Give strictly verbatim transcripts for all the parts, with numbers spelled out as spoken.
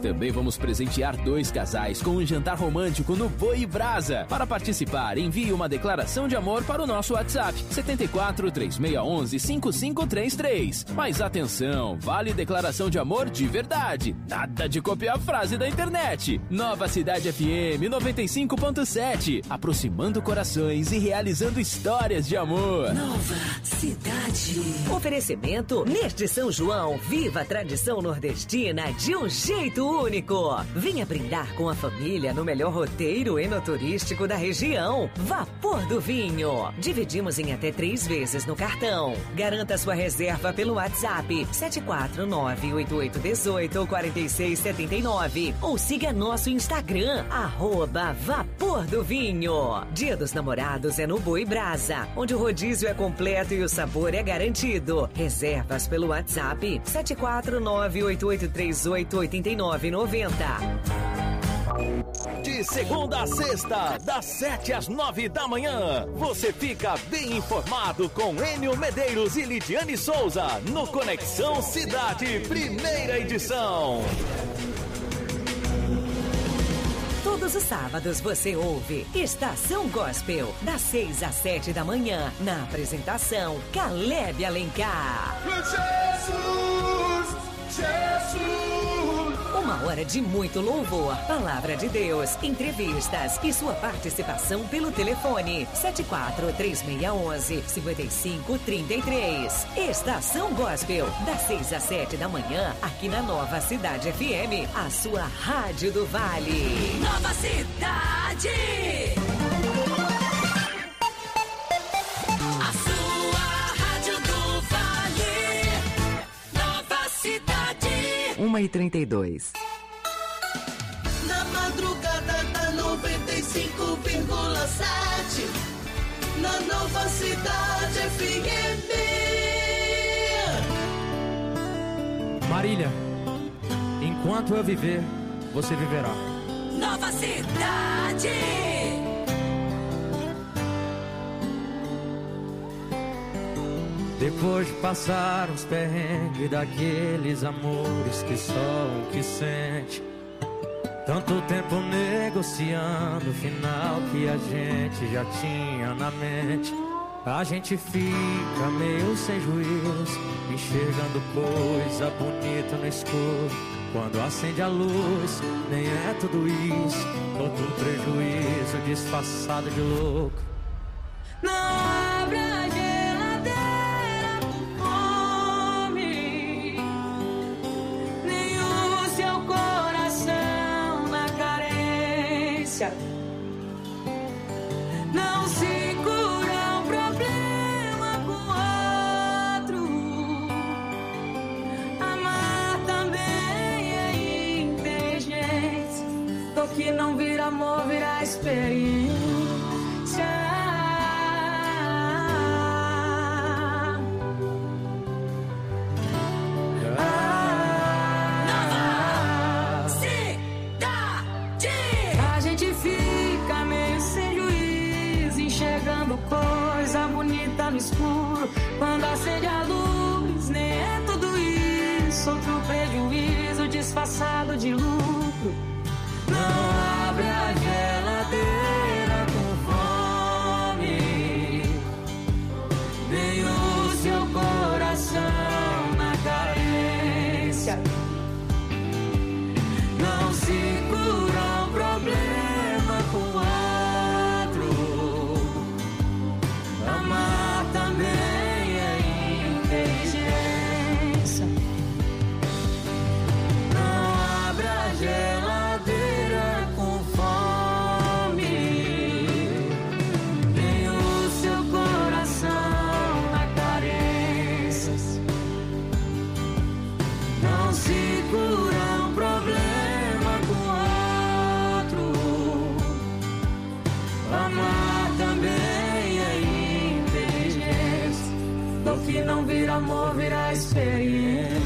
Também vamos presentear dois casais com um jantar romântico no Boi Brasa. Para participar, envie uma declaração de amor para o nosso WhatsApp sete quatro três seis um um cinco cinco três três. Mas atenção, vale declaração de amor de verdade. Nada de copiar a frase da internet. Nova Cidade F M noventa e cinco ponto sete, aproximando corações e realizando histórias de amor. Nova Cidade. Oferecimento neste São João, viva a tradição nordestina de um jeito único. Venha brindar com a família no melhor roteiro enoturístico da região. Vapor do Vinho. Dividimos em até três vezes no cartão. Garanta sua reserva pelo WhatsApp sete quatro nove oito oito um oito quatro seis sete nove ou siga nosso Instagram, arroba Vapor do Vinho. Dia dos Namorados é no Boi Brasa, onde o rodízio é completo e o sabor é garantido. Reservas pelo WhatsApp sete quatro nove oito oito três oito oito nove nove zero. De segunda a sexta, das sete às nove da manhã, você fica bem informado com Enio Medeiros e Lidiane Souza no Conexão Cidade, primeira edição. Todos os sábados você ouve Estação Gospel, das seis às sete da manhã, na apresentação Caleb Alencar. Jesus, Jesus. Uma hora de muito louvor, palavra de Deus, entrevistas e sua participação pelo telefone sete quatro três seis um um cinco cinco três três. Estação Gospel, das seis às sete da manhã, aqui na Nova Cidade F M, a sua rádio do Vale. Nova Cidade. A sua rádio do Vale. Nova Cidade. uma e trinta e dois. Na madrugada da noventa e cinco vírgula sete, na Nova Cidade F M. Marília, enquanto eu viver, você viverá. Nova Cidade. Depois de passar uns perrengues daqueles amores que só um que sente, tanto tempo negociando o final que a gente já tinha na mente, a gente fica meio sem juízo, enxergando coisa bonita no escuro. Quando acende a luz, nem é tudo isso, outro prejuízo disfarçado de louco. Não abre a geladeira com fome, nem o seu coração na carência. Não se cura um problema com outro. Amar também é inteligência. Do que não vira amor, vira experiência. Coisa bonita no escuro, quando acende a luz, nem é tudo isso, outro prejuízo disfarçado de lucro. Não abre a geladeira com fome, nem o seu coração na carência. Não se cura um problema com outro. Amar também é inteligência. Não abra a geladeira com fome, nem o seu coração na carências. Não se cura um problema com outro. Amar também do que não vira amor, vira experiência.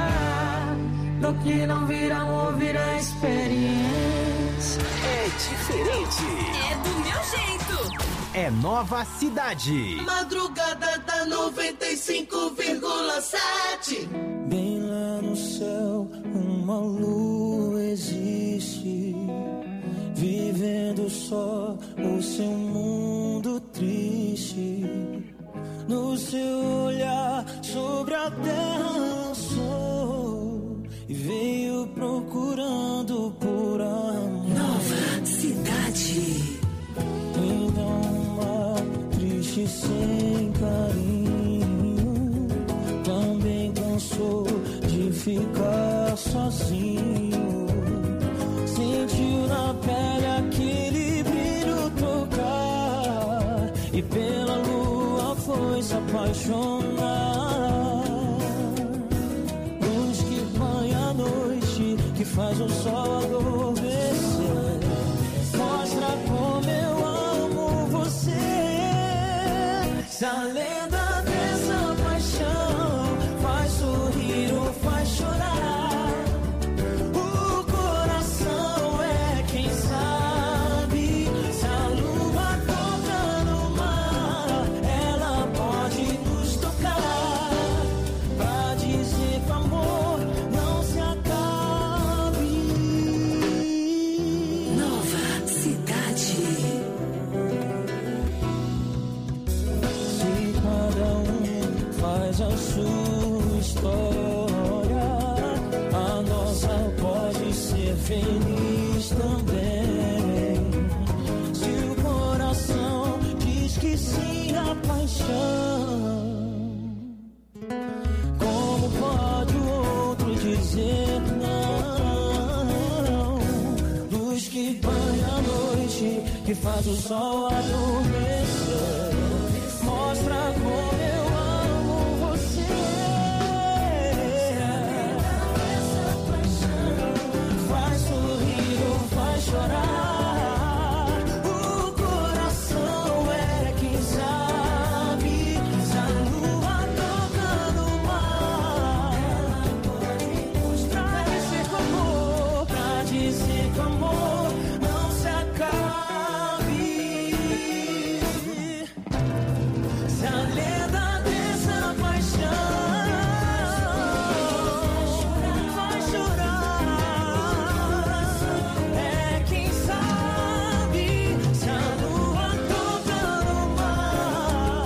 Ah, do que não vira amor, vira experiência. É diferente. diferente. É do meu jeito. É Nova Cidade. Madrugada da noventa e cinco vírgula sete. Bem lá no céu, uma lua existe, vivendo só o seu mundo triste. No seu olhar sobre a terra lançou e veio procurando por amor. Nova Cidade. Ainda uma triste sem carinho, também cansou de ficar sozinho. Sentiu na pele aquele brilho tocar e pela lua foi se apaixonar. Luz que banha a noite, que faz o sol adormecer, mostra como eu amo você. Se a lenda dessa paixão faz sorrir ou faz chorar, o coração é quem sabe. Se a lua toca no mar, ela pode nos tocar, pra dizer que o amor não se acabe. Nova Cidade. Se cada um faz a sua história, a nossa pode ser feliz também. Se o coração diz que sim à paixão, como pode o outro dizer não? Luz que banha a noite, que faz o sol adormecer, mostra como eu amo você. Faz sorrir ou faz chorar, o coração é quem sabe. Se a lua toca no mar, pra dizer que o amor, pra dizer que o amor não se acabe. Se a lenda dessa paixão vai chorar, é quem sabe. Se a lua toca no mar,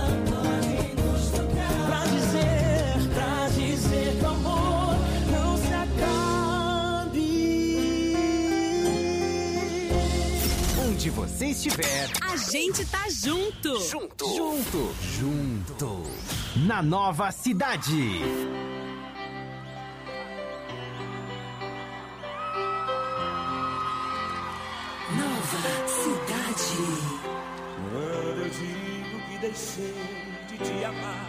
pra dizer, pra dizer que o amor não se acabe. Onde você estiver, A gente tá junto. junto, junto, junto. Na Nova Cidade. Nova Cidade. Quando eu digo que deixei de te amar,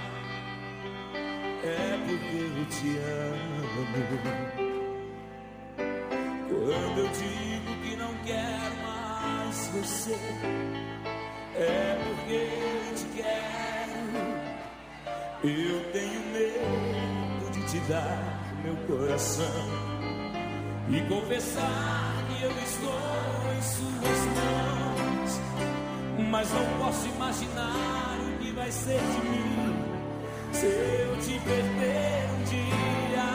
é porque eu te amo. Quando eu digo que não quero mais você, é porque eu te quero. Eu tenho medo de te dar meu coração e confessar que eu estou em suas mãos, mas não posso imaginar o que vai ser de mim se eu te perder um dia.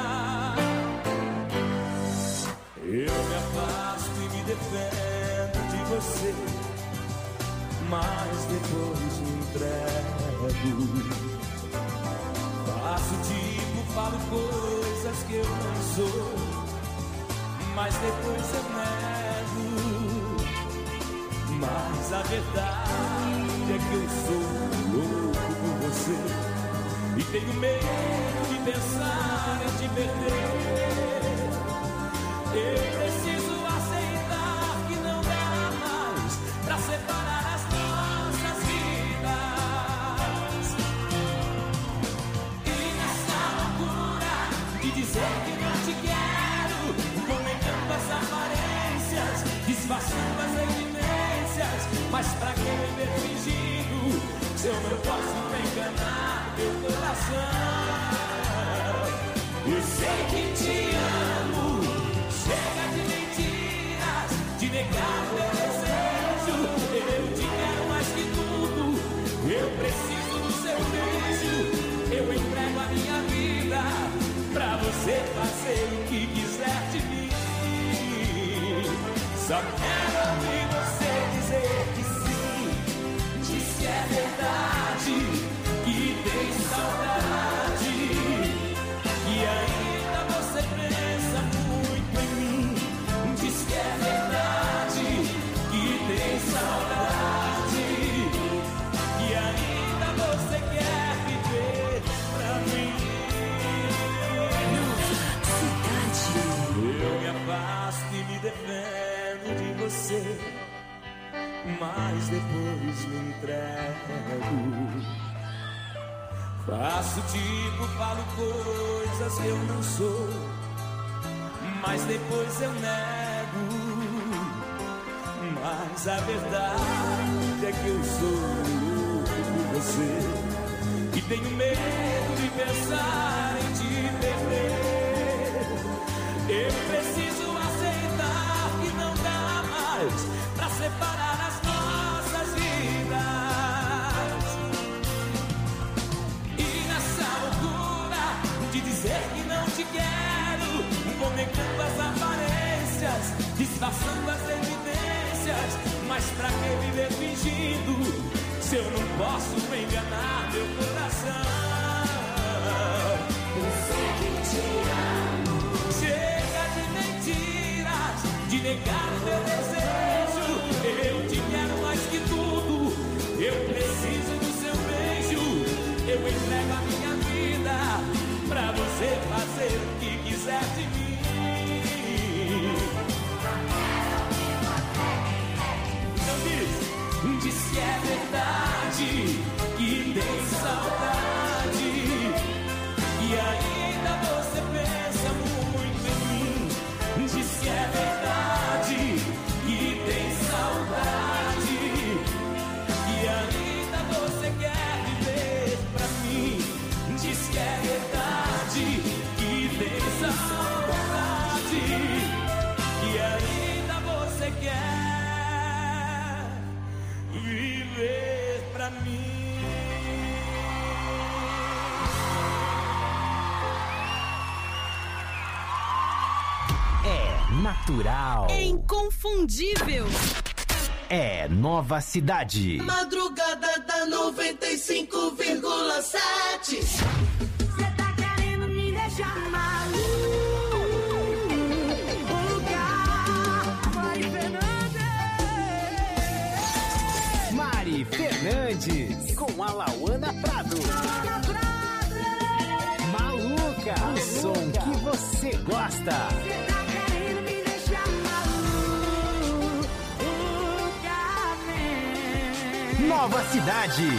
Eu me afasto e me defendo de você, mas depois me entrego. Faço tipo, falo coisas que eu não sou, mas depois eu nego. Mas a verdade é que eu sou louco por você e tenho medo de pensar em te perder. Eu preciso aceitar que não dá mais pra separar as nossas vidas. E nessa loucura de dizer que não te quero, comentando as aparências, disfarçando as evidências, mas pra que viver fingindo se eu não posso enganar meu coração? Eu sei que te amo. Chega de mentiras, de negar o meu desejo. Só quero ouvir você dizer que sim. Diz que é verdade, que tem saudade, que ainda você pensa muito em mim. Diz que é verdade, que tem saudade, que ainda você quer viver pra mim. Eu me afasto e me defendo de você, mas depois me entrego. Faço tipo, falo coisas que eu não sou, mas depois eu nego. Mas a verdade é que eu sou você e tenho medo de pensar em te perder. Eu preciso aceitar que não dá mais pra separar as nossas vidas. E nessa loucura de dizer que não te quero, vou negando as aparências, disfarçando as evidências. Mas pra que viver fingindo, se eu não posso enganar meu coração? Eu sei que te amo. Chega de mentiras, de negar o meu desejo. Eu te quero mais que tudo, eu preciso do seu beijo. Eu entrego a minha vida pra você fazer o que quiser de mim. Então diz, diz que é verdade, que tem saudade, e ainda você pensa muito em mim. Diz que é verdade, que tem saudade, e ainda você quer viver pra mim. Diz que é verdade, que tem saudade, e ainda você quer viver pra mim. Natural. É inconfundível. É Nova Cidade. Madrugada da noventa e cinco vírgula sete. Cê tá querendo me deixar maluca. Mari Fernandes. Mari Fernandes. Com a Lauana Prado. Maluca. O som que você gosta. Nova Cidade.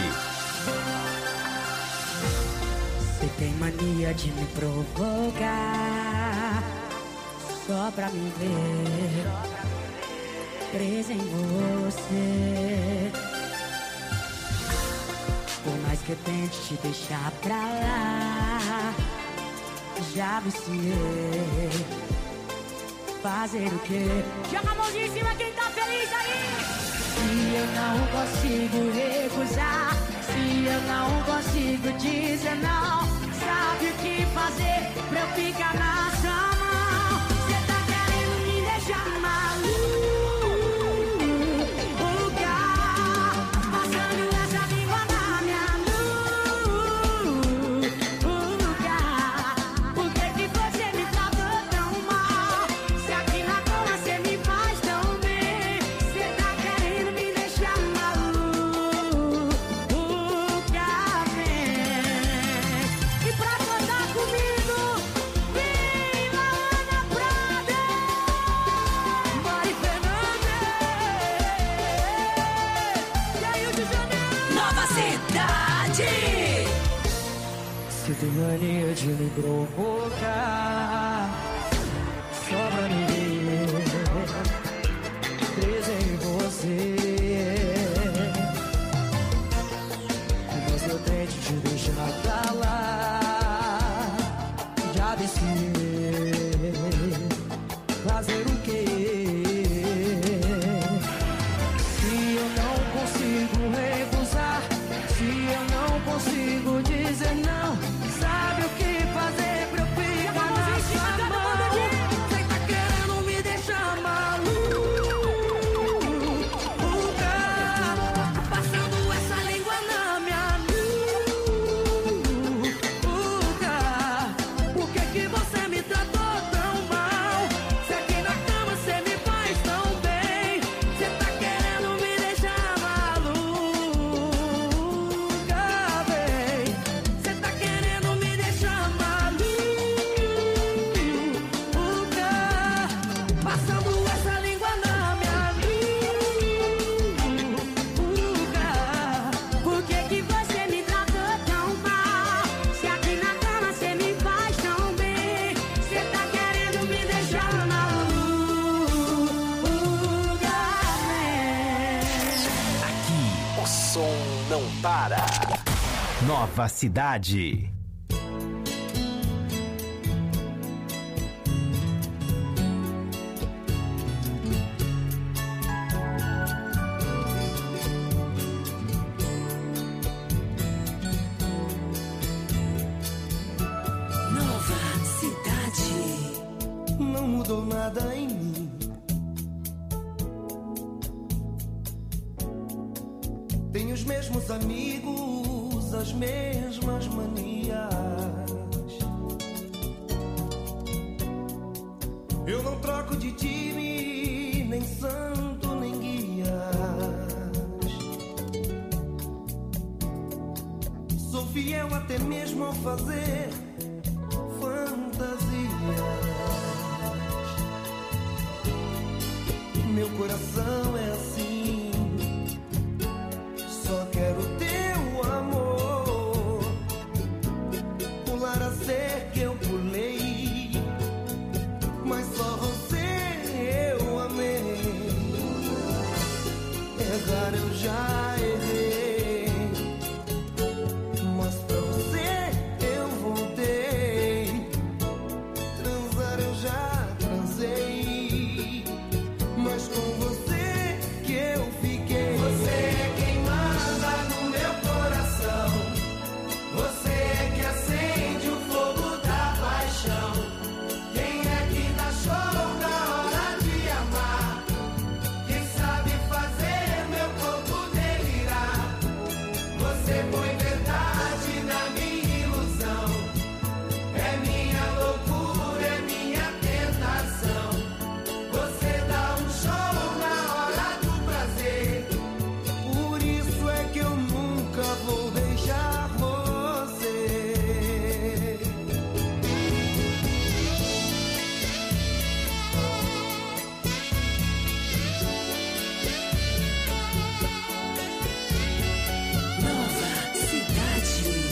Você tem mania de me provocar, só pra me ver presa em você. Por mais que eu tente te deixar pra lá, já viciei. Fazer o quê? Joga a mãozinha em cima quem tá feliz aí! Se eu não consigo recusar, se eu não consigo dizer não, sabe o que fazer pra eu ficar na sua mão? Cê tá querendo me deixar maluca, passando essa língua na minha nuca. Por que que você me tratou tão mal? Se aqui na cama cê me faz tão bem. Cê tá querendo me deixar maluca, vem. E pra cantar comigo, vem Lauana Prado, Mari Fernandes e aí o de Janeiro. Nova Cidade. Você tem mania de me provocar, só pra me ver presa em você. Mas eu tento te deixar pra lá, já decidi fazer o quê? Se eu não consigo recusar, se eu não consigo dizer não, sabe o que fazer pra eu ficar na sua mão? Cê tá querendo me deixar maluca, som não para. Nova Cidade. Não mudou nada em mim. Tenho os mesmos amigos, as mesmas manias. Eu não troco de time, nem santo, nem guias. Sou fiel até mesmo ao fazer fantasias. Meu coração é assim, só quero teu amor. Pular a cerca eu pulei, mas só você eu amei. Errar eu já errei, mas pra você eu voltei. Transar eu já transei, mas com você que eu fiquei. Você é quem manda no meu coração. Você é que acende o fogo da paixão. Quem é que dá show na hora de amar? Quem sabe fazer meu corpo delirar? Você põe verdade na minha ilusão. É minha loucura, é minha tentação. Você dá um show na hora do prazer. Por isso é que eu nunca vou deixar você. Nova Cidade.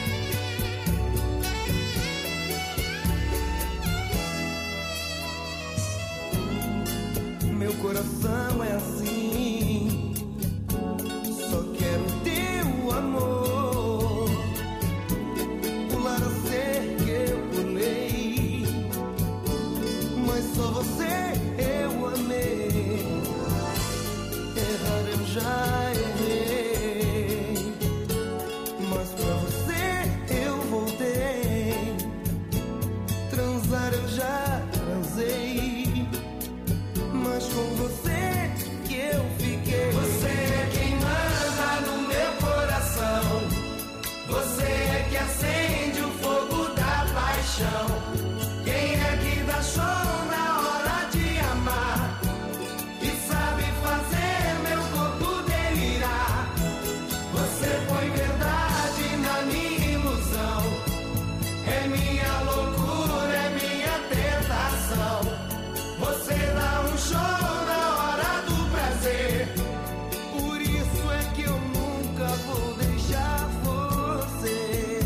Meu coração é assim, só quero teu amor. Pular a cerca eu pulei, mas só você eu amei. Errar eu já errei, mas pra você eu voltei. Transar eu já transei, mas com você que eu fiquei. Você é quem manda no meu coração. Você é que acende o fogo da paixão. Quem é que dá show na hora de amar? E sabe fazer meu corpo delirar? Você põe verdade na minha ilusão. É minha loucura, é minha tentação. Você dá um show na hora do prazer. Por isso é que eu nunca vou deixar você.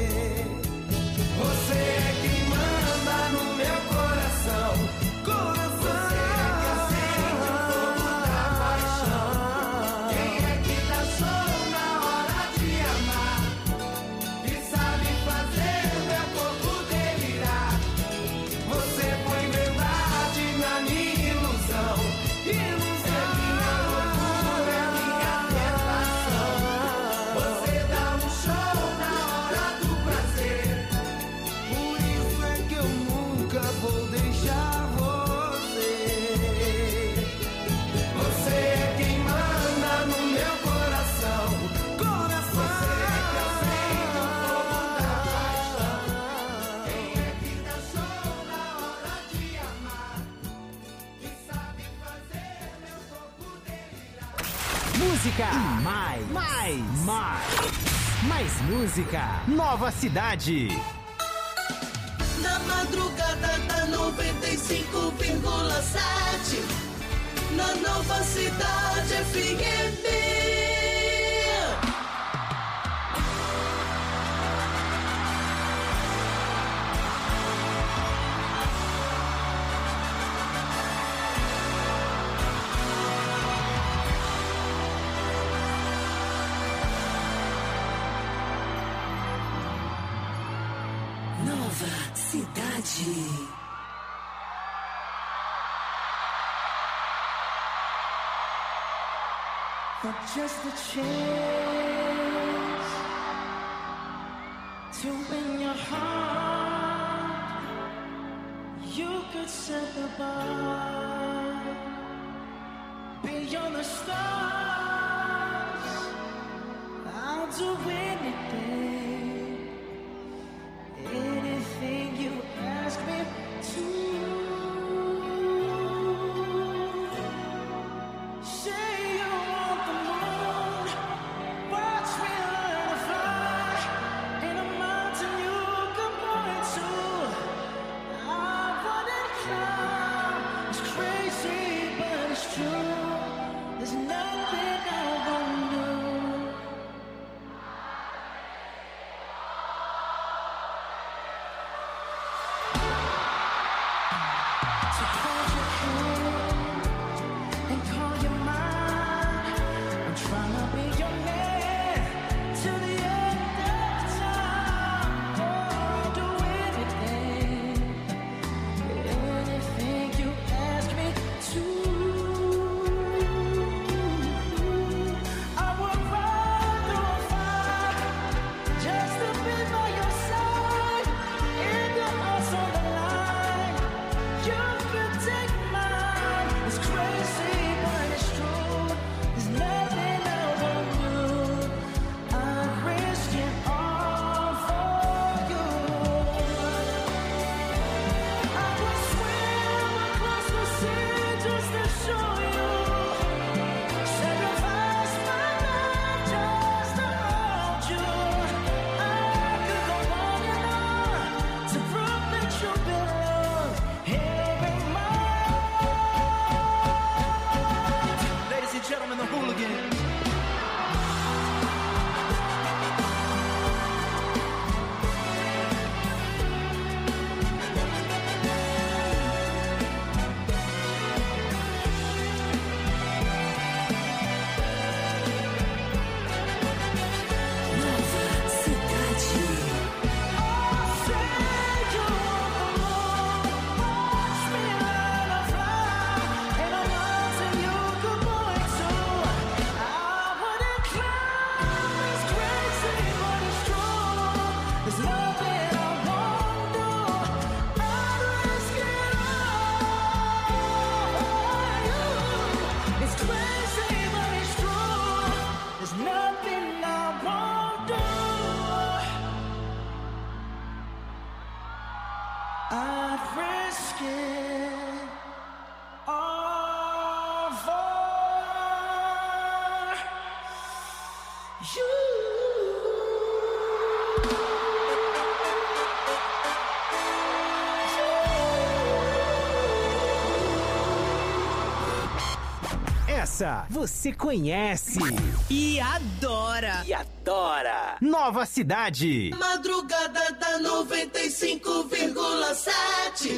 Você é quem manda no meu coração. Coração. Você é que acende o fogo da paixão. Quem é que dá show na hora de amar? E sabe fazer meu corpo delirar? Você põe verdade na minha ilusão. Ilusão. É minha loucura, é minha tentação. Você dá um show na hora do prazer. Por isso é que eu nunca vou deixar você. Você é quem manda no meu coração. Coração. Você é que acende o fogo da paixão. Quem é que dá show na hora de amar? Que sabe fazer meu corpo delirar? Música e mais, mais, mais, mais música. Nova Cidade. Na madrugada da noventa e cinco vírgula sete, na Nova Cidade F M. Nova Cidade. For just a chance to win your heart, you could set the bar beyond the stars. I'll do anything, anything you ask me to. Essa você conhece e adora. E adora. Nova Cidade. Madrugada da noventa e cinco vírgula sete.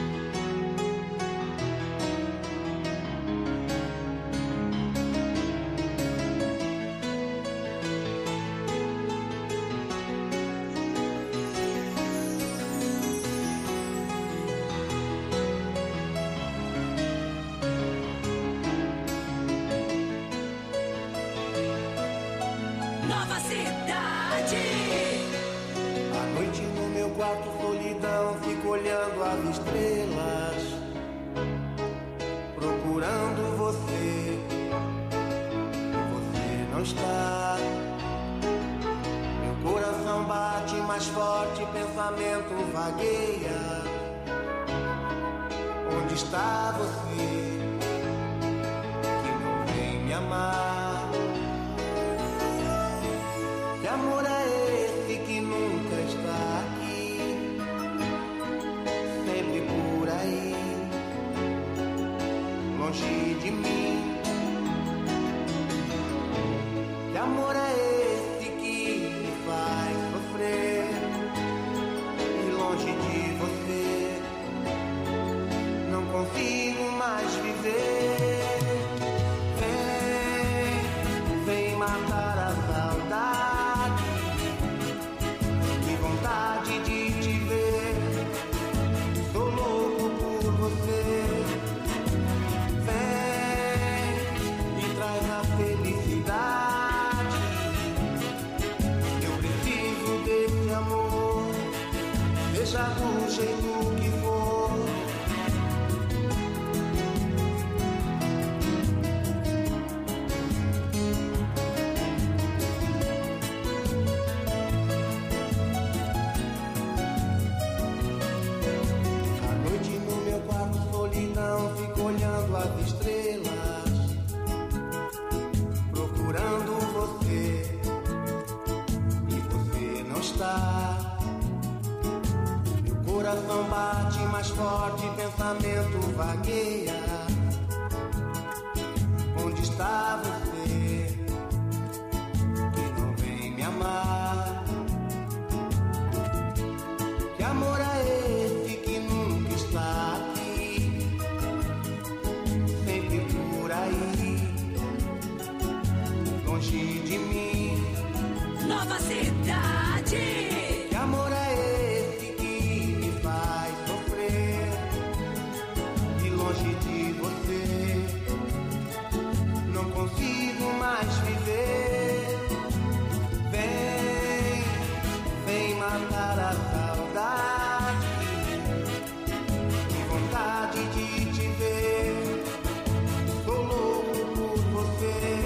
Olhando as estrelas, procurando você, você não está. Meu coração bate mais forte, pensamento vagueia. Onde está você, que não vem me amar? Que amor é esse que nunca está aqui? Sempre por aí, longe de mim. Que amor é esse que me faz sofrer? E longe de você, não consigo mais viver. Vem, vem matar a saudade. Que vontade de te ver. coração bate mais forte, pensamento vagueia. Onde está você que não vem me amar? Que amor é esse que nunca está aqui, sempre por aí, longe de mim? Nova cidade. Que amor é esse que me faz sofrer, e longe de você não consigo mais viver. Vem, vem matar a saudade, que vontade de te ver, sou louco por você.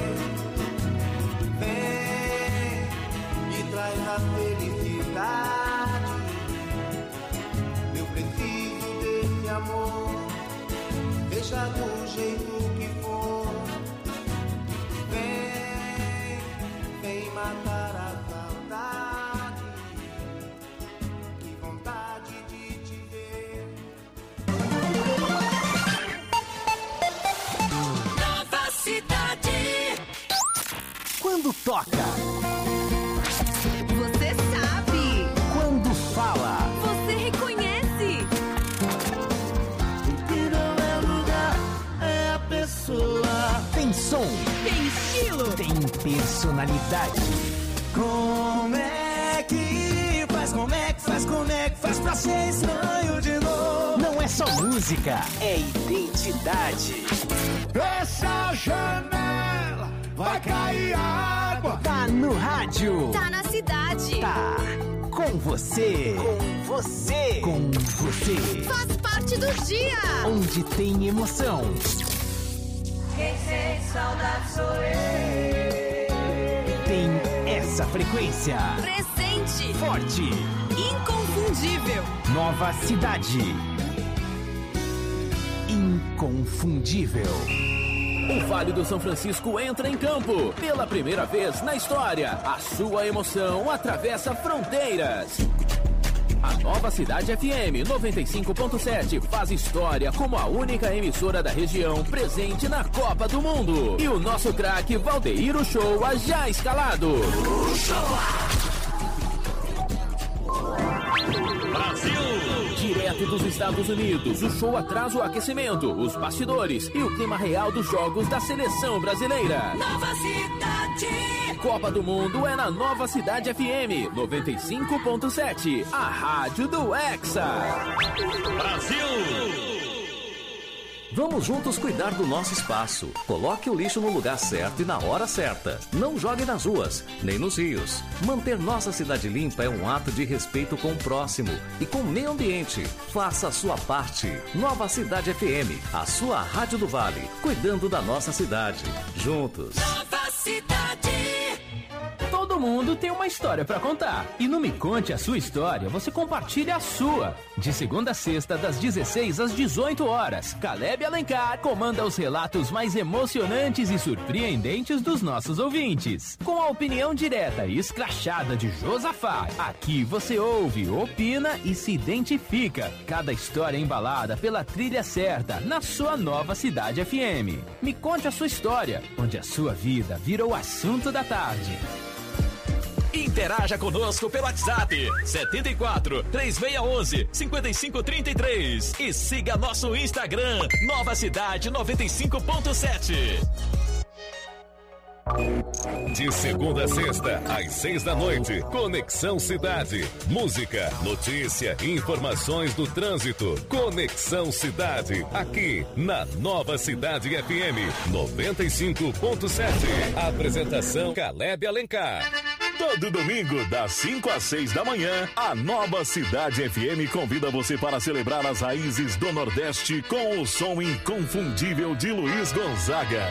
Vem e traz a felicidade, eu preciso desse amor, seja do jeito que for. Vem, vem matar a saudade, que vontade de te ver. Nova cidade. Quando toca, Você sabe. quando fala, Você reconhece. O que não é lugar é a pessoa. tem som, Tem estilo. tem personalidade. Como é que faz, como é que faz, como é que faz pra ser estranho de novo? Não é só música, é identidade. Essa janela vai cair água. Tá no rádio, Tá na cidade. tá com você, com você, com você. Faz parte do dia. Onde tem emoção, Quem sente saudade sou eu. tem essa frequência. Presente. Forte, Inconfundível. nova cidade. Inconfundível. O Vale do São Francisco entra em campo. Pela primeira vez na história, a sua emoção atravessa fronteiras. A Nova Cidade F M noventa e cinco ponto sete faz história como a única emissora da região presente na Copa do Mundo. E o nosso craque Valdeir Uchoa já escalado. Direto dos Estados Unidos, o show traz o aquecimento, os bastidores e o clima real dos jogos da seleção brasileira. Nova cidade. Copa do Mundo é na Nova Cidade F M noventa e cinco ponto sete, a rádio do Hexa. Vamos juntos cuidar do nosso espaço. Coloque o lixo no lugar certo e na hora certa. Não jogue nas ruas, nem nos rios. Manter nossa cidade limpa é um ato de respeito com o próximo e com o meio ambiente. Faça a sua parte. Nova Cidade F M, a sua rádio do Vale, cuidando da nossa cidade. Juntos. Nova cidade. Todo mundo tem uma história pra contar. E no Me Conte a Sua História, você compartilha a sua. De segunda a sexta, das dezesseis às dezoito horas, Caleb Alencar comanda os relatos mais emocionantes e surpreendentes dos nossos ouvintes. Com a opinião direta e escrachada de Josafá, aqui você ouve, opina e se identifica. Cada história embalada pela trilha certa, na sua Nova Cidade F M. Me Conte a Sua História, onde a sua vida vira o assunto da tarde. Interaja conosco pelo WhatsApp setenta e quatro, três seis um um, cinco cinco três três e siga nosso Instagram Nova Cidade noventa e cinco ponto sete. De segunda a sexta, às seis da noite, Conexão Cidade. Música, notícia, informações do trânsito. Conexão Cidade, aqui na Nova Cidade F M noventa e cinco ponto sete. Apresentação Caleb Alencar. Todo domingo, das cinco às seis da manhã, a Nova Cidade F M convida você para celebrar as raízes do Nordeste com o som inconfundível de Luiz Gonzaga.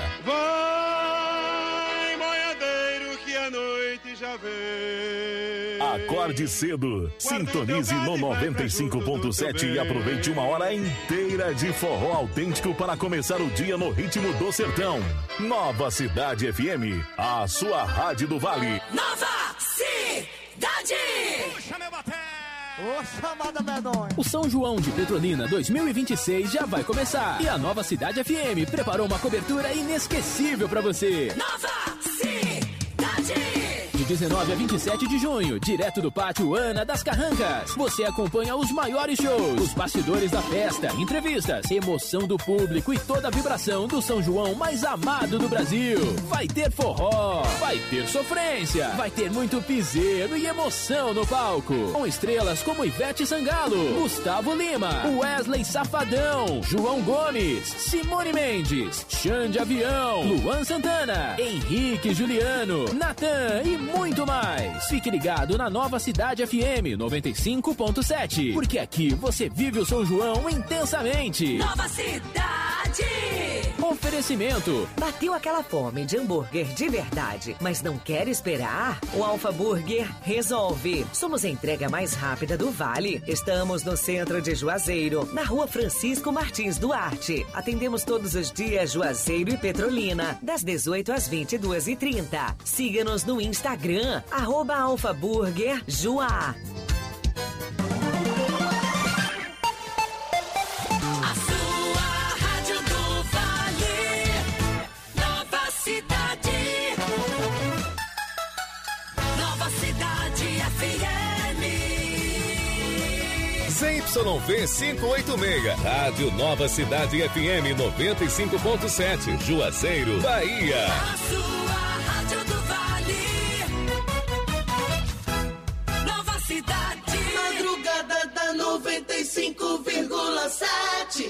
Vai, boiadeiro, que a noite já vem. Acorde cedo, sintonize no noventa e cinco ponto sete e aproveite uma hora inteira de forró autêntico para começar o dia no ritmo do sertão. Nova Cidade F M, a sua rádio do Vale. Nova cidade. Puxa, meu baté. Ô, chamada medonha. O São João de Petrolina dois mil e vinte e seis já vai começar. E a Nova Cidade F M preparou uma cobertura inesquecível pra você. Nova Cidade! De dezenove a vinte e sete de junho, direto do Pátio Ana das Carrancas, você acompanha os maiores shows, os bastidores da festa, entrevistas, emoção do público e toda a vibração do São João mais amado do Brasil. Vai ter forró, vai ter sofrência, vai ter muito piseiro e emoção no palco. Com estrelas como Ivete Sangalo, Gustavo Lima, Wesley Safadão, João Gomes, Simone Mendes, Xande Avião, Luan Santana, Henrique Juliano, Natan e muito mais. Fique ligado na Nova Cidade F M noventa e cinco ponto sete, porque aqui você vive o São João intensamente. Nova Cidade! Oferecimento. Bateu aquela fome de hambúrguer de verdade, mas não quer esperar? O Alfa Burger resolve. Somos a entrega mais rápida do Vale. Estamos no centro de Juazeiro, na rua Francisco Martins Duarte. Atendemos todos os dias Juazeiro e Petrolina, das dezoito às vinte e duas e trinta. Siga-nos no Instagram, arroba Alfa Burger Juá. Z Y V quinhentos e oitenta e seis, Rádio Nova Cidade F M noventa e cinco ponto sete, Juazeiro, Bahia. A sua Rádio do Vale. Nova Cidade. Madrugada da noventa e cinco vírgula sete.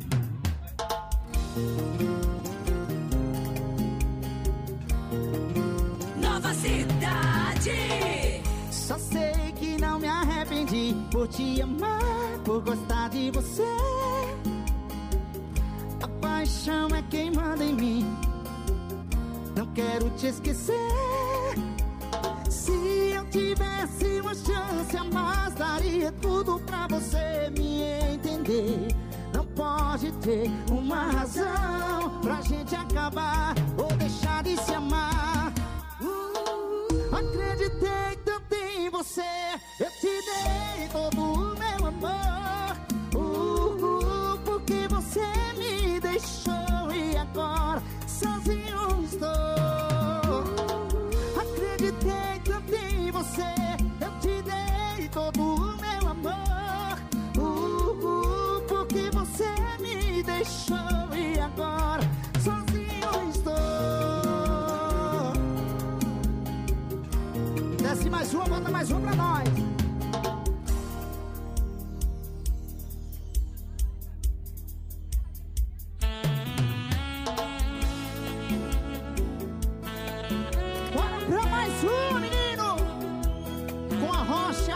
Nova Cidade. Só sei que não me arrependi por te amar, por gostar de você. A paixão é quem manda em mim. Não quero te esquecer. Se eu tivesse uma chance a mais, daria tudo pra você me entender. Não pode ter uma razão pra gente acabar ou deixar de se amar. uh, Acreditei tanto em você, eu te dei todo o meu amor. uh, uh, Porque você me deixou e agora sozinho estou. Acreditei tanto em você, eu te dei todo o meu amor. uh, uh, Porque você me deixou e agora sozinho estou. Desce mais uma, bota mais uma pra nós. Bora pra mais um, menino. Com a rocha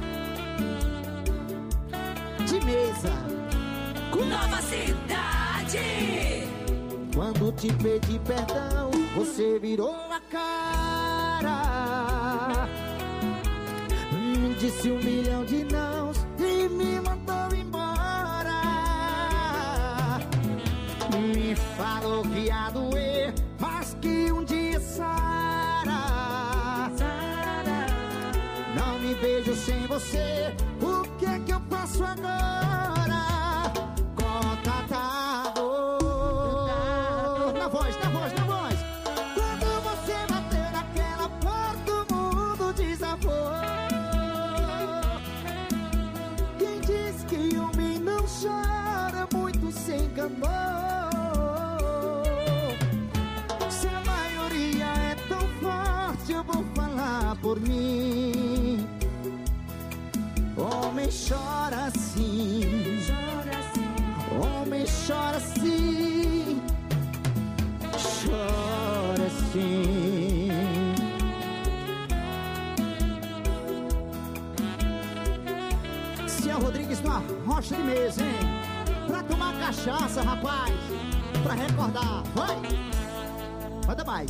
de mesa. Nova Cidade. Quando te pedi perdão, você virou a cara. Me disse um milhão de nãos e me mandou embora. Me falou que ia doer, mas que um dia sara. Não me vejo sem você, o que é que eu faço agora? Contatado. Na voz, na voz, na voz. Quando você bateu naquela porta, o mundo desabou. Quem diz que homem não chora, muito se enganou. Se a maioria é tão forte, eu vou falar por mim. Homem chora assim, chora assim. Homem chora assim, chora assim. Ciel Rodrigues na rocha de mesa, hein? Pra tomar cachaça, rapaz. Pra recordar, vai. Manda mais.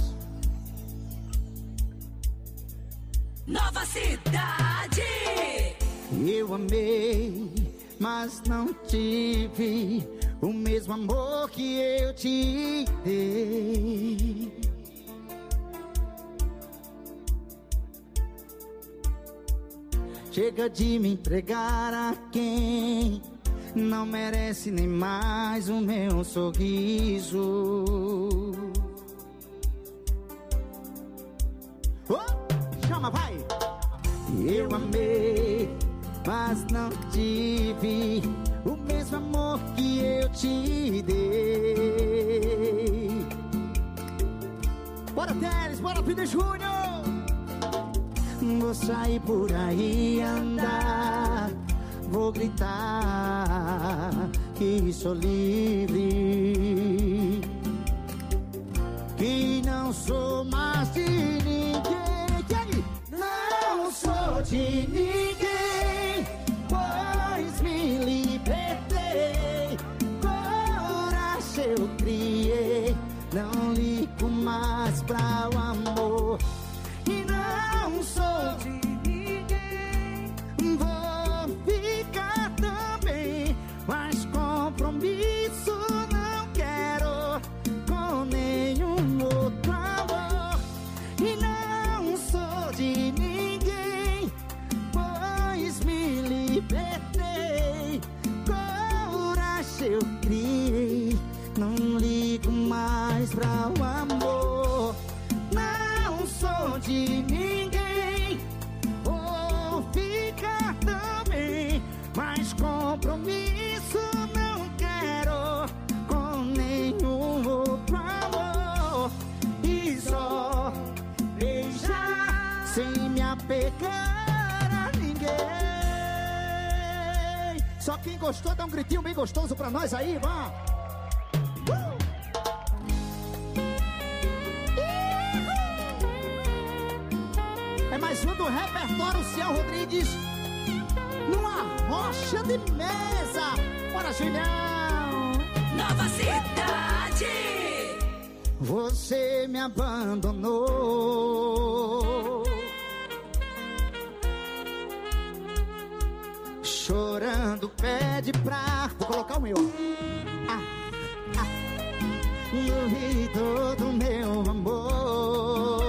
Nova Cidade. Eu amei, mas não tive o mesmo amor que eu te dei. Chega de me entregar a quem não merece nem mais o meu sorriso. Oh, chama, vai! Eu amei, mas não tive o mesmo amor que eu te dei. Bora, Teles, bora, Pide Júnior! Vou sair por aí andar, vou gritar que sou livre, que não sou mais de ninguém. Não sou de ninguém, pois me libertei. Coragem eu criei, não ligo mais pra o amor. E não sou de ninguém, vou ficar também, mas compromisso não quero com nenhum outro amor. E não sou de ninguém, pois me libertei. Coragem eu criei, não ligo mais pra o amor. Não sou de ninguém, vou ficar também, mas compromisso não quero com nenhum outro amor. E só beijar sem me apegar a ninguém. Só quem gostou dá um gritinho bem gostoso pra nós aí, vá. É mais um do repertório Ciel Rodrigues, numa rocha de mesa. Bora, Julião! Nova Cidade! Você me abandonou, chorando pede pra... Vou colocar o meu. Ah, ah. Eu vi todo o meu amor,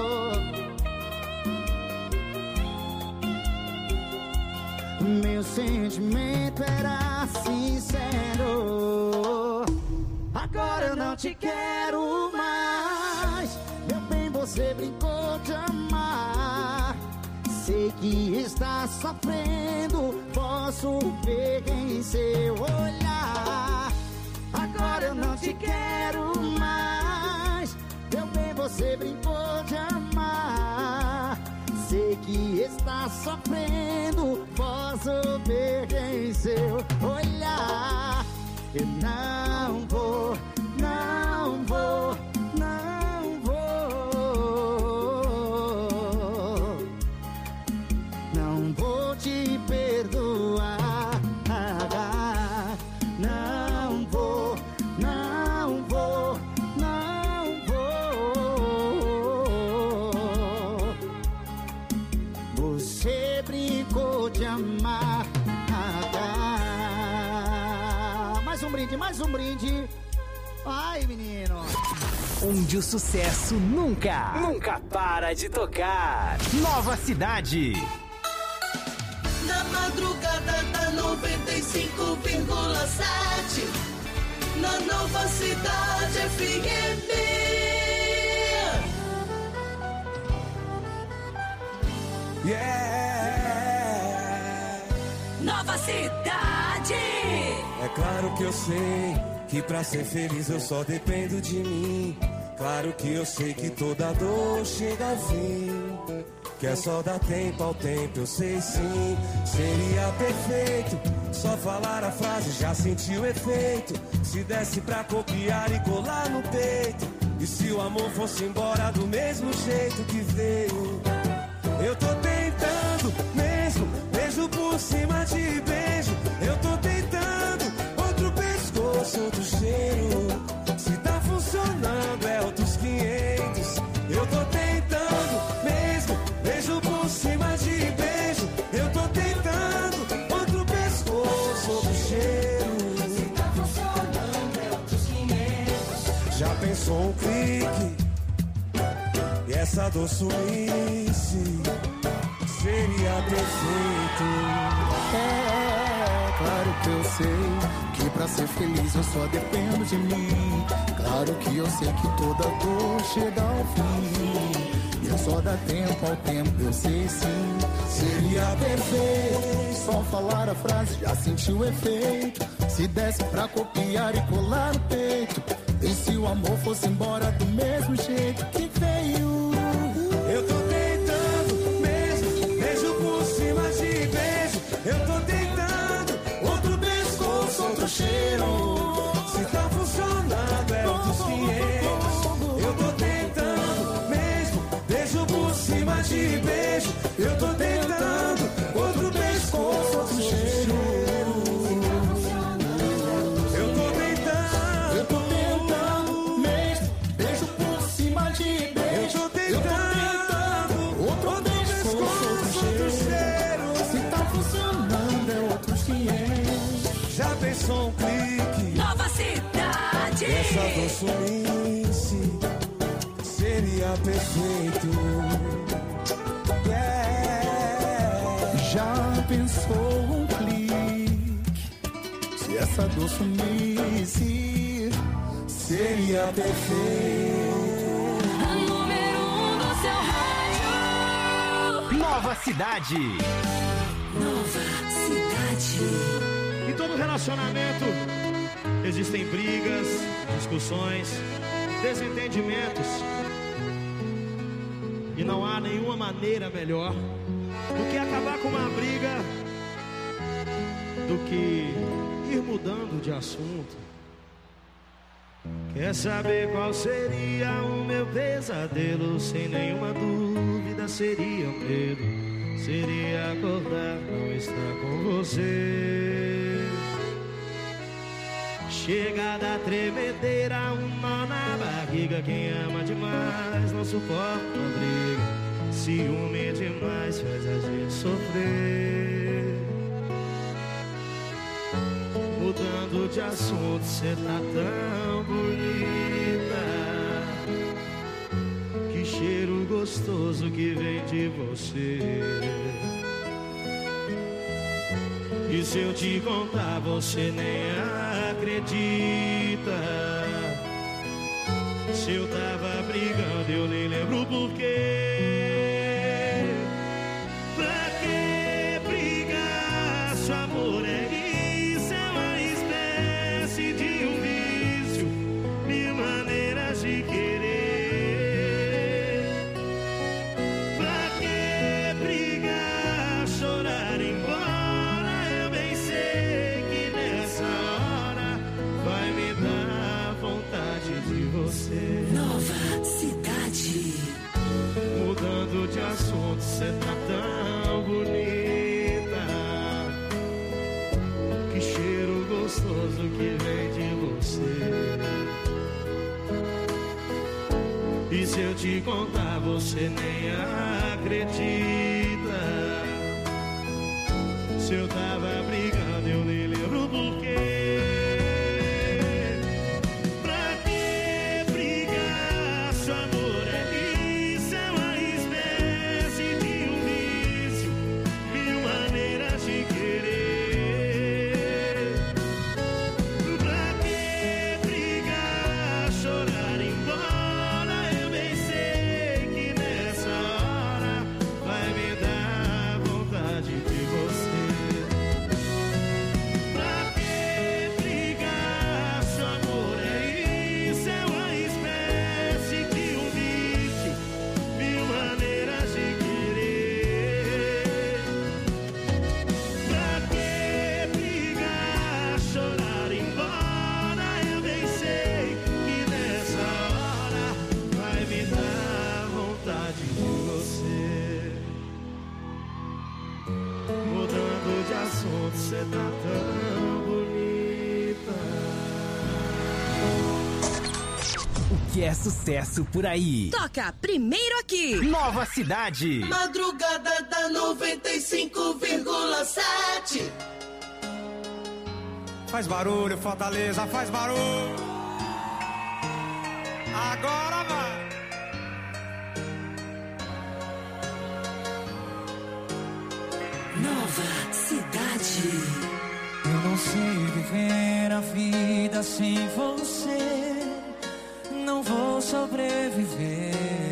meu sentimento era sincero. Agora eu não te quero mais, meu bem, você brincou de amar. Sei que está sofrendo, posso ver em seu olhar. Agora eu não te quero mais, meu bem, você brincou de amar. Sei que está sofrendo, posso ver em seu olhar. Eu não vou, não vou, não vou, não vou te perdoar. Não vou, não vou, não vou. Você brincou de amar. Mais um brinde, mais um brinde. Ai, menino. Onde o sucesso nunca, nunca para de tocar. Nova Cidade. Na madrugada da noventa e cinco vírgula sete, na Nova Cidade F M. Yeah. Nova Cidade. É claro que eu sei que pra ser feliz eu só dependo de mim. Claro que eu sei que toda dor chega ao fim, que é só dar tempo ao tempo, eu sei sim. Seria perfeito só falar a frase, já senti o efeito. Se desse pra copiar e colar no peito, e se o amor fosse embora do mesmo jeito que veio. Eu tô tentando mesmo, beijo por cima de beijo. Eu tô tentando outro pescoço, outro cheiro. Se tá funcionando é outros quinhentos. Eu tô tentando mesmo, beijo por cima de beijo. Eu tô tentando outro pescoço, outro cheiro. Se tá funcionando é outros quinhentos. Já pensou um clique e essa dor sumisse? seria perfeito. É, claro que eu sei que pra ser feliz eu só dependo de mim. Claro que eu sei que toda dor chega ao fim. E só dá tempo ao tempo, eu sei sim. Seria perfeito só falar a frase, já senti o efeito. Se desse pra copiar e colar no peito. E se o amor fosse embora do mesmo jeito que veio? Eu tô tentando mesmo, beijo por cima de beijo. Eu tô tentando outro pescoço, outro cheiro. Se tá funcionando é outros quinhentos. Eu tô tentando mesmo, beijo por cima de beijo. Eu tô tentando outro pescoço, outro cheiro. Eu tô tentando, eu tô tentando mesmo, beijo por cima de beijo. Eu tô tentando outro pescoço, outro cheiro. Se tá funcionando é outros quinhentos. Já pensou um clique? Nova Cidade. Essa dor sumisse, seria perfeito. Yeah. Já pensou um clique? Se essa dor sumisse, seria perfeito. A número um do seu rádio. Nova Cidade. Nova Cidade. Em todo relacionamento existem brigas, discussões, desentendimentos. E não há nenhuma maneira melhor do que acabar com uma briga, do que ir mudando de assunto. Quer saber qual seria o meu pesadelo? Sem nenhuma dúvida seria o medo. Seria acordar, não estar com você. Chega da tremedeira, um nó na barriga. Quem ama demais não suporta uma briga. Ciúme demais faz a gente sofrer. Mudando de assunto, cê tá tão bonita. Que cheiro gostoso que vem de você. E se eu te contar, você nem acredita. Se eu tava brigando, eu nem lembro porquê. Pra que brigar? Seu amor é isso, é uma espécie de um vício, mil maneiras de querer. Pra que brigar? Chorar embora? Eu bem sei que nessa hora vai me dar vontade de você. Nova Cidade. Mudando de assunto, cê tá tão bonita. Que cheiro gostoso que vem de você. E se eu te contar, você nem acredita. Se eu tava brigando, eu nem lembro porquê. Você tá tão bonita. O que é sucesso por aí? Toca primeiro aqui. Nova Cidade. Madrugada da noventa e cinco vírgula sete. Faz barulho, Fortaleza, faz barulho. Agora vai. Nova Cidade. Eu não sei viver a vida sem você. Não vou sobreviver.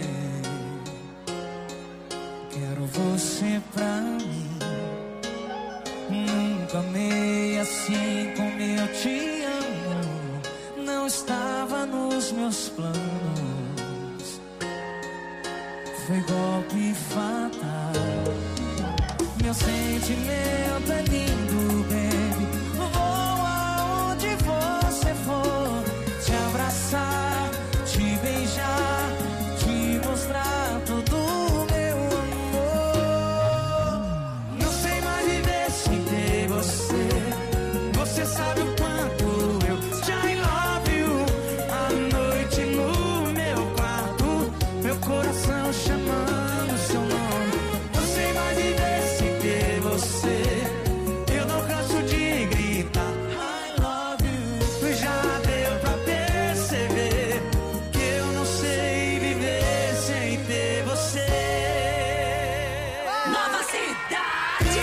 Quero você pra mim. Nunca amei assim como eu te amo. Não estava nos meus planos. Foi golpe fatal. Meu sentimento é lindo, baby. Vou aonde você for. Te abraçar, te beijar, te mostrar todo o meu amor. Não sei mais viver sem ter você. Você sabe o quanto eu te I love you. À noite no meu quarto, meu coração chamando seu nome. Não sei mais viver sem ter você. Eu não canso de gritar I love you. Já deu pra perceber que eu não sei viver sem ter você. Nova Cidade.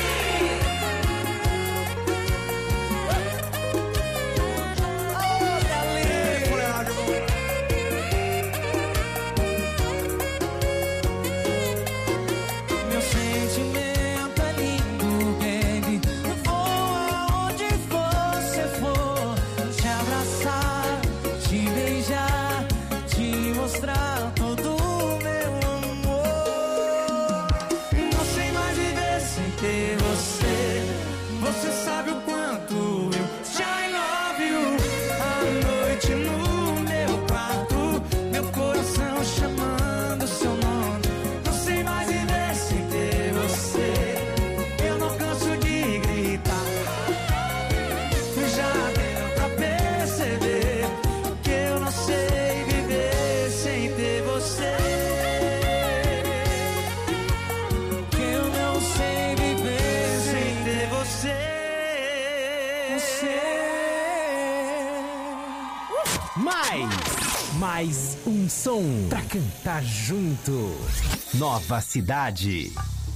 Meu sentimento é lindo, baby. Vou aonde você for. Te abraçar, te beijar, te mostrar todo o meu amor. Não sei mais viver sem ter você. Você sabe o quanto eu te I love you. À noite no meu quarto, meu coração chamando seu nome. Não sei mais viver sem ter você. Eu não canso de gritar. Já deu pra perceber que eu não sei viver sem ter você. Que eu não sei viver sem ter você. Você. Mais, mais um som pra cantar junto. Nova Cidade.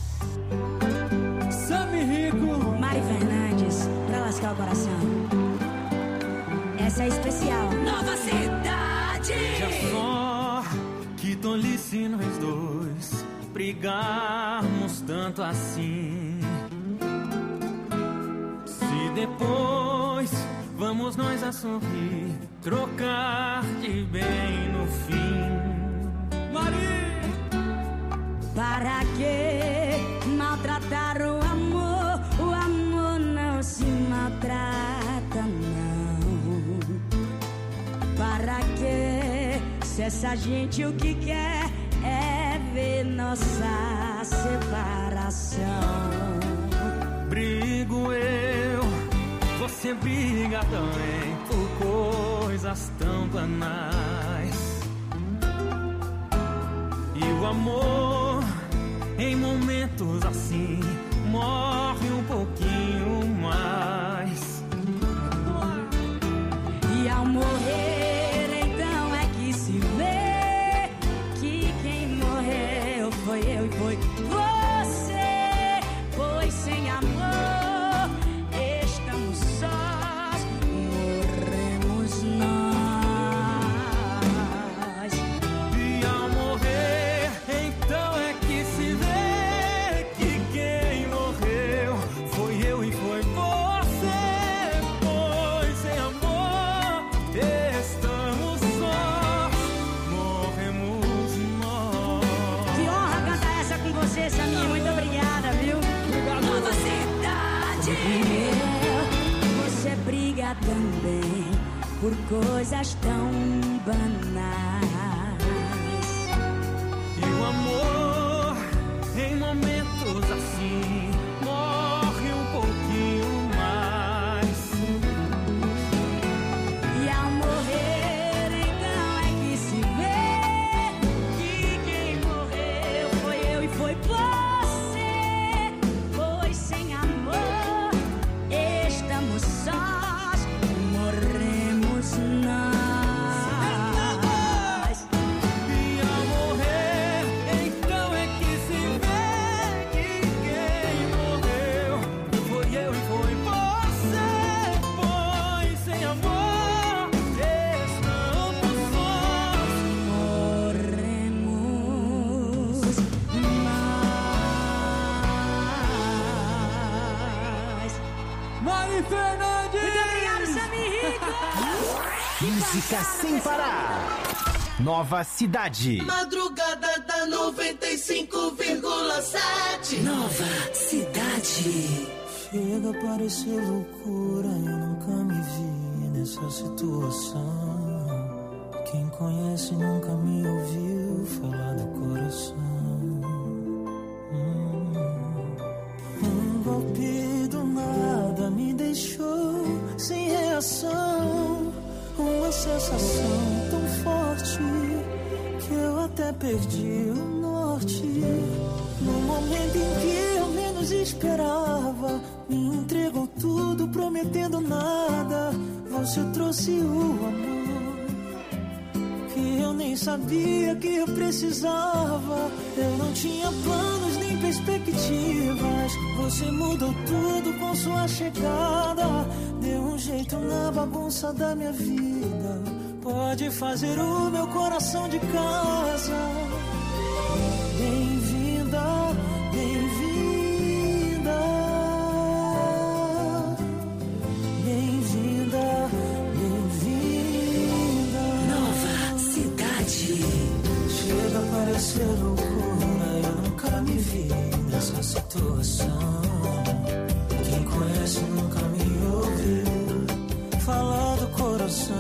Sami Rico, Mari Fernandes, pra lascar o coração. Essa é especial. Nova Cidade. Já só que tolice nós dois brigarmos tanto assim. Se depois vamos nós a sorrir, trocar de bem no fim. Maria! Para que maltratar o amor? O amor não se maltrata, não. Para que se essa gente o que quer é ver nossa separação? Brigo eu, você briga também por coisas tão banais. E o amor, em momentos assim, morre um pouquinho mais. E ao morrer, então é que se vê que quem morreu foi eu e foi você. Pois sem amor estamos sós, morremos nós. E ao morrer, então é que se vê que quem morreu foi eu e foi você. Pois sem amor estamos sós, morremos nós. Que honra cantar essa com você, Samir. Muito obrigada, viu? Nova Cidade. Você briga também por coisas tão banais. E o amor, em momentos assim, morre um pouquinho mais. E ao morrer, então é que se vê que quem morreu foi eu e foi você. Pois sem amor estamos sós, morremos nós. Samir Fernandes! Muito obrigado, Samir Rico! Música sem parar. Nova Cidade. Madrugada da noventa e cinco vírgula sete. Nova Cidade. Chega a parecer loucura, eu nunca me vi nessa situação. Quem conhece nunca me ouviu falar do coração. Hum. Um golpe do nada me deixou sem reação. Uma sensação tão forte que eu até perdi o norte. No momento em que eu menos esperava, me entregou tudo prometendo nada. Você trouxe o amor que eu nem sabia que eu precisava. Eu não tinha planos nem perspectivas. Você mudou tudo com sua chegada. Deu um jeito na bagunça da minha vida. Pode fazer o meu coração de casa. Bem-vinda, bem-vinda. Bem-vinda, bem-vinda. Nova Cidade. Chega a parecer loucura, eu nunca me vi nessa situação. Quem conhece nunca me ouviu falar do coração.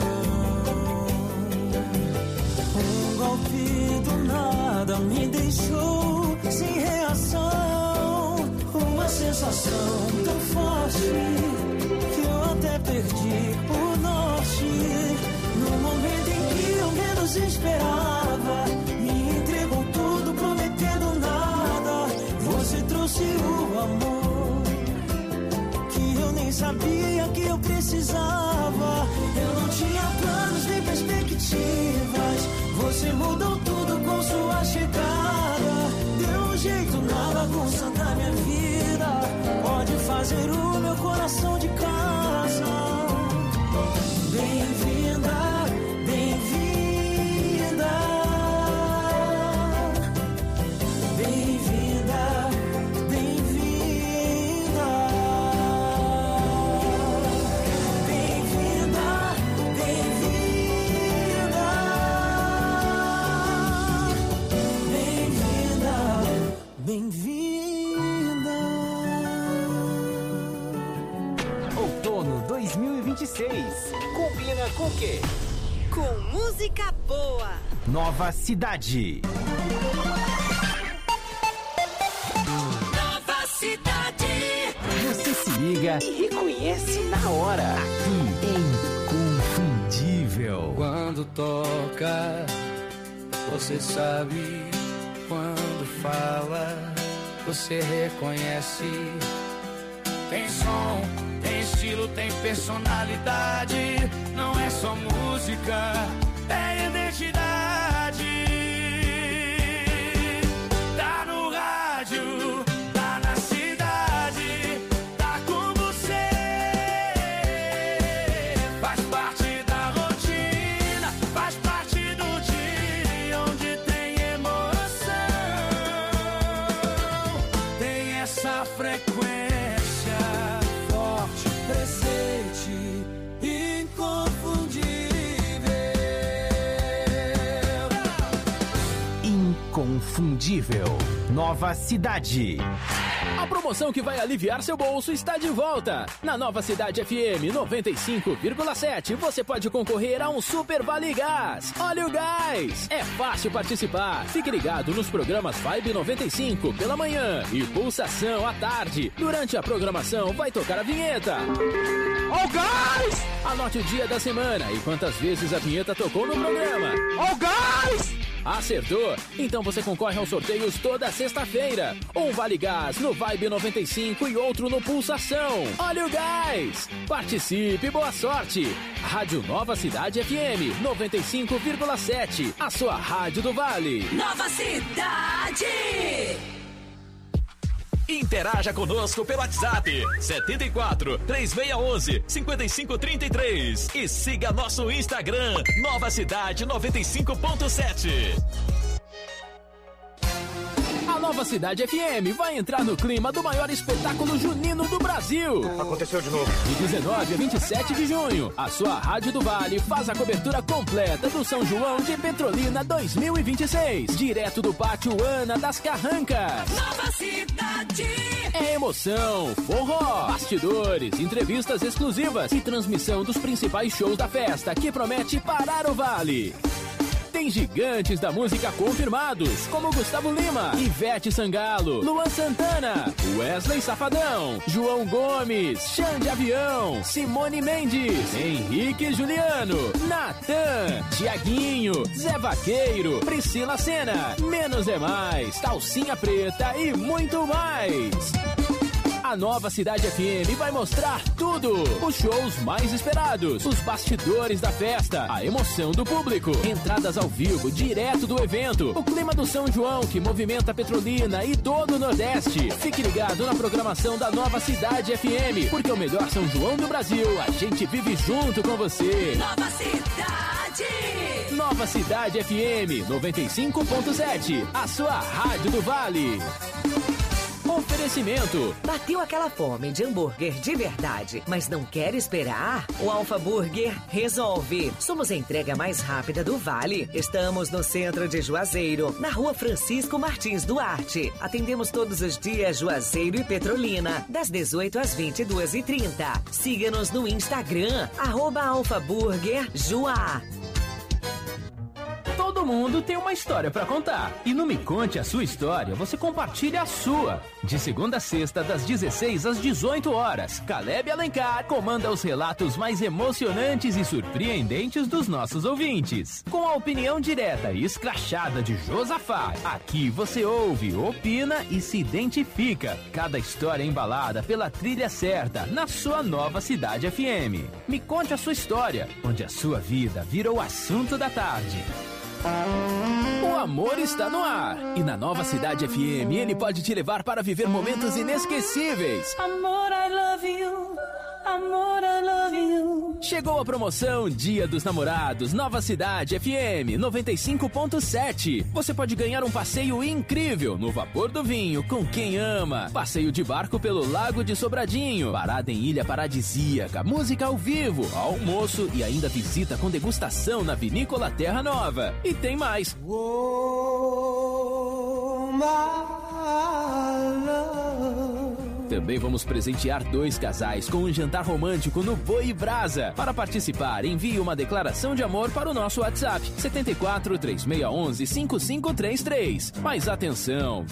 Um golpe do nada me deixou sem reação. Uma sensação tão forte que eu até perdi o norte. No momento em que eu menos esperava, me entregou tudo prometendo nada. Você trouxe o amor que eu nem sabia que eu precisava. Eu não tinha planos nem perspectivas. Você mudou tudo com sua chegada. Deu um jeito na bagunça da minha vida. Pode fazer o meu coração de casa. Bem-vinda, bem-vinda. Bem-vinda, bem-vinda. Bem-vinda, bem-vinda. Bem-vinda, bem-vinda. Outono dois mil e vinte e seis. Combina com o quê? Com música boa. Nova Cidade. Nova Cidade. Você se liga e reconhece na hora. Aqui, Inconfundível. Quando toca, você sabe. Quando fala, você reconhece. Tem som, tem estilo, tem personalidade. Não é só música, é identidade. Tá no rádio, tá na cidade, tá com você. Faz parte da rotina, faz parte do dia onde tem emoção. Tem essa frequência forte, presente, inconfundível. Inconfundível. Nova Cidade. A promoção que vai aliviar seu bolso está de volta. Na Nova Cidade F M noventa e cinco vírgula sete você pode concorrer a um Super Vale Gás. Olha o gás! É fácil participar. Fique ligado nos programas Vibe noventa e cinco pela manhã e Pulsação à tarde. Durante a programação vai tocar a vinheta. Ó o gás! Anote o dia da semana e quantas vezes a vinheta tocou no programa. Ó o gás! Acertou? Então você concorre aos sorteios toda sexta-feira. Um Vale Gás no Vibe noventa e cinco e outro no Pulsação. Olha o gás! Participe, boa sorte! Rádio Nova Cidade F M noventa e cinco vírgula sete, a sua rádio do Vale. Nova Cidade! Interaja conosco pelo WhatsApp setenta e quatro, três seis um um, cinco cinco três três e siga nosso Instagram Nova Cidade noventa e cinco ponto sete. A Nova Cidade F M vai entrar no clima do maior espetáculo junino do Brasil. Aconteceu de novo. De dezenove a vinte e sete de junho, a sua Rádio do Vale faz a cobertura completa do São João de Petrolina dois mil e vinte e seis. Direto do Pátio Ana das Carrancas. Nova Cidade. É emoção, forró, bastidores, entrevistas exclusivas e transmissão dos principais shows da festa que promete parar o Vale. Tem gigantes da música confirmados, como Gustavo Lima, Ivete Sangalo, Luan Santana, Wesley Safadão, João Gomes, Xande Avião, Simone Mendes, Henrique Juliano, Natan, Tiaguinho, Zé Vaqueiro, Priscila Senna, Menos é Mais, Calcinha Preta e muito mais. A Nova Cidade F M vai mostrar tudo. Os shows mais esperados, os bastidores da festa, a emoção do público, entradas ao vivo direto do evento, o clima do São João que movimenta Petrolina e todo o Nordeste. Fique ligado na programação da Nova Cidade F M, porque o melhor São João do Brasil, a gente vive junto com você. Nova Cidade. Nova Cidade F M noventa e cinco ponto sete, a sua rádio do Vale. Oferecimento. Bateu aquela fome de hambúrguer de verdade, mas não quer esperar? O Alfa Burger resolve. Somos a entrega mais rápida do Vale. Estamos no centro de Juazeiro, na rua Francisco Martins Duarte. Atendemos todos os dias Juazeiro e Petrolina, das dezoito às vinte e duas e trinta. Siga-nos no Instagram, arroba Alfa Burger Juá. Todo mundo tem uma história pra contar. E no Me Conte a Sua História, você compartilha a sua. De segunda a sexta, das dezesseis às dezoito horas, Caleb Alencar comanda os relatos mais emocionantes e surpreendentes dos nossos ouvintes. Com a opinião direta e escrachada de Josafá, aqui você ouve, opina e se identifica. Cada história embalada pela trilha certa, na sua Nova Cidade F M. Me Conte a Sua História, onde a sua vida vira o assunto da tarde. O amor está no ar. E na Nova Cidade F M ele pode te levar para viver momentos inesquecíveis. Amor, I love you. Amor, I love you. Chegou a promoção Dia dos Namorados Nova Cidade F M noventa e cinco ponto sete. Você pode ganhar um passeio incrível no Vapor do Vinho com quem ama. Passeio de barco pelo Lago de Sobradinho. Parada em Ilha Paradisíaca. Música ao vivo, almoço e ainda visita com degustação na Vinícola Terra Nova. E tem mais. Oh, my love. Também vamos presentear dois casais com um jantar romântico no Boi Brasa. Para participar, envie uma declaração de amor para o nosso WhatsApp sete quatro três seis um um cinco cinco três três. Mas atenção,